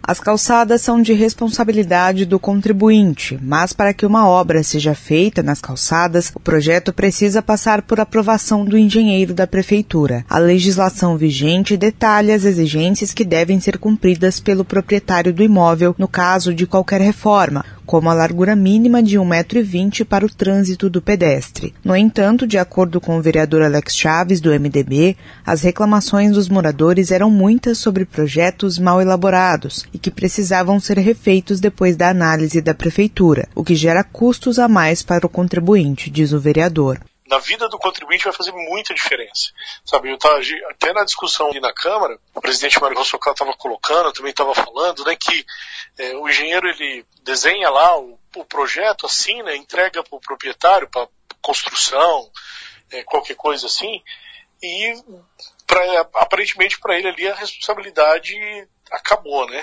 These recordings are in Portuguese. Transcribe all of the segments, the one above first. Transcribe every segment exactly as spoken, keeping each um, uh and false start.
As calçadas são de responsabilidade do contribuinte, mas para que uma obra seja feita nas calçadas, o projeto precisa passar por aprovação do engenheiro da Prefeitura. A legislação vigente detalha as exigências que devem ser cumpridas pelo proprietário do imóvel no caso de qualquer reforma, como a largura mínima de um metro e vinte para o trânsito do pedestre. No entanto, de acordo com o vereador Alex Chaves, do M D B, as reclamações dos moradores eram muitas sobre projetos mal elaborados e que precisavam ser refeitos depois da análise da Prefeitura, o que gera custos a mais para o contribuinte, diz o vereador. Na vida do contribuinte vai fazer muita diferença. Sabe, eu tava, até na discussão ali na Câmara, o presidente Mário Rossocal estava colocando, eu também estava falando, né, que é, o engenheiro ele desenha lá o, o projeto assim, né, entrega para o proprietário, para construção, é, qualquer coisa assim, e pra, aparentemente para ele ali a responsabilidade acabou, né?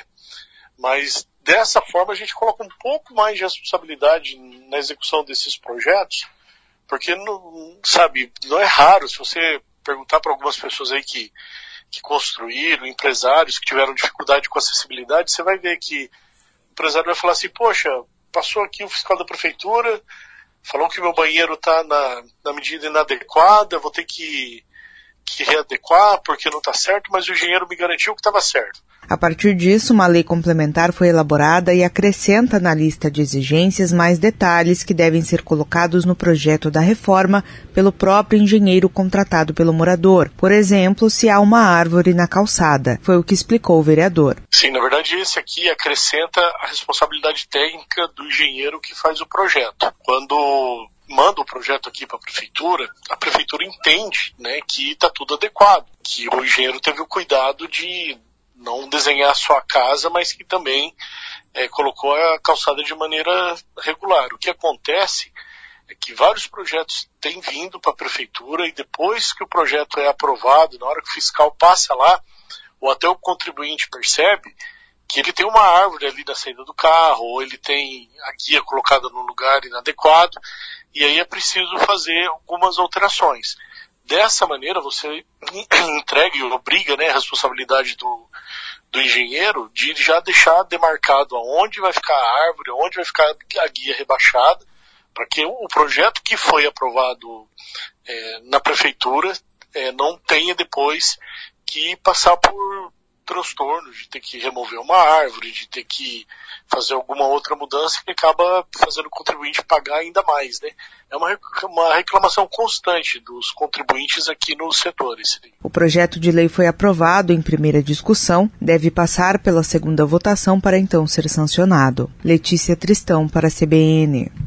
Mas dessa forma a gente coloca um pouco mais de responsabilidade na execução desses projetos, porque, não, sabe, não é raro, se você perguntar para algumas pessoas aí que, que construíram, empresários que tiveram dificuldade com acessibilidade, você vai ver que o empresário vai falar assim, poxa, passou aqui o fiscal da prefeitura, falou que meu banheiro está na, na medida inadequada, vou ter que, que readequar porque não está certo, mas o engenheiro me garantiu que estava certo. A partir disso, uma lei complementar foi elaborada e acrescenta na lista de exigências mais detalhes que devem ser colocados no projeto da reforma pelo próprio engenheiro contratado pelo morador. Por exemplo, se há uma árvore na calçada. Foi o que explicou o vereador. Sim, na verdade esse aqui acrescenta a responsabilidade técnica do engenheiro que faz o projeto. Quando manda o projeto aqui para a prefeitura, a prefeitura entende, né, que está tudo adequado, que o engenheiro teve o cuidado de não desenhar a sua casa, mas que também é, colocou a calçada de maneira regular. O que acontece é que vários projetos têm vindo para a prefeitura e depois que o projeto é aprovado, na hora que o fiscal passa lá, ou até o contribuinte percebe que ele tem uma árvore ali na saída do carro, ou ele tem a guia colocada num lugar inadequado, e aí é preciso fazer algumas alterações. Dessa maneira, você entrega e obriga, né, a responsabilidade do, do engenheiro de já deixar demarcado aonde vai ficar a árvore, onde vai ficar a guia rebaixada, para que o projeto que foi aprovado é, na prefeitura é, não tenha depois que passar por transtorno de ter que remover uma árvore, de ter que fazer alguma outra mudança que acaba fazendo o contribuinte pagar ainda mais, né? É uma, uma reclamação constante dos contribuintes aqui nos setores. O projeto de lei foi aprovado em primeira discussão, deve passar pela segunda votação para então ser sancionado. Letícia Tristão para a C B N.